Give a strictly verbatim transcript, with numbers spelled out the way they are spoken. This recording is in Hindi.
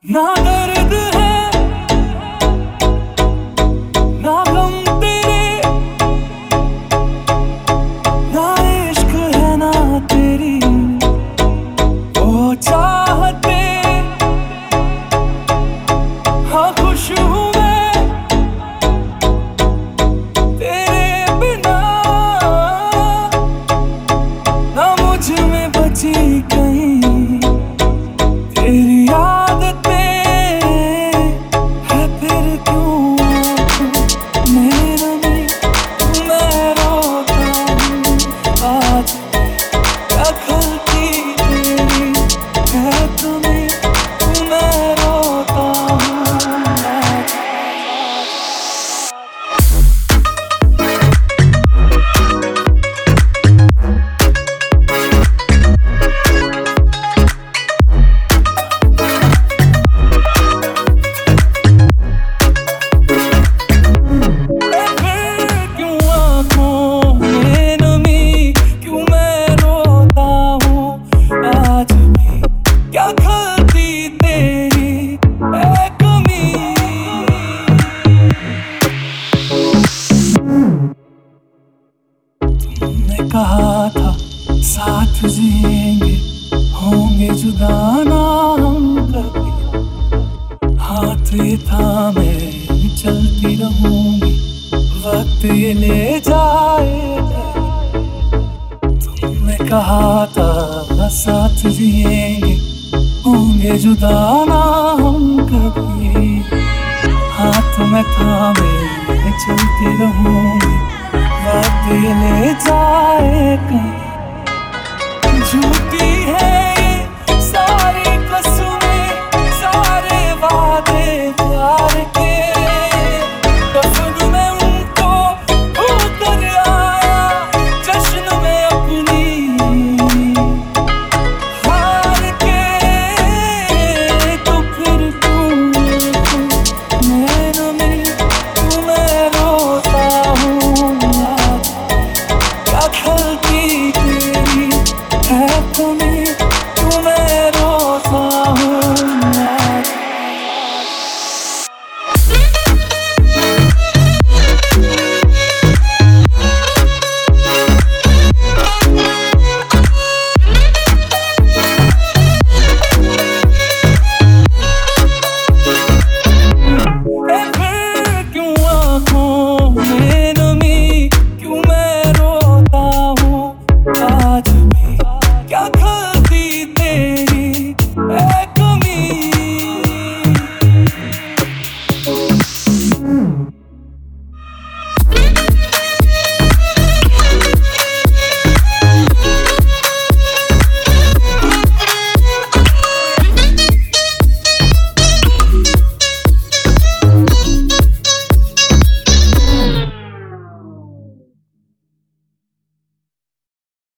ना दर्द है ना गम तेरे, ना इश्क है ना तेरी वो चाहते। हाँ खुश हूँ मैं तेरे बिना, ना मुझ में बची कहीं तेरी आदतें। है फिर क्यों मेरा में मैं रोता हूँ आज, क्या गलती तेरी है तुम्हें मैं रोता हूँ आज। क्या गलती तेरी है कमी, तुमने कहा था साथ जिएंगे होंगे जुदा ना हम कभी। हाथ ये थामे चलती रहूंगी वक्त ये ले जाएगा। तुमने कहा था साथ जिएंगे होंगे जुदा ना हम कभी। हाथ में थामे चलती रहूंगी वक्त ये ले जाए कहीं। झूठी है ये सारी कसमें सारे वादे प्यार के, दफन में उनको उतर आया जश्न में अपनी हार के। तो फिर तुम मैं में तुम्हें रोता हूँ आज, क्या गलती तेरी है तुम्हें तुम्हें रोता हूँ।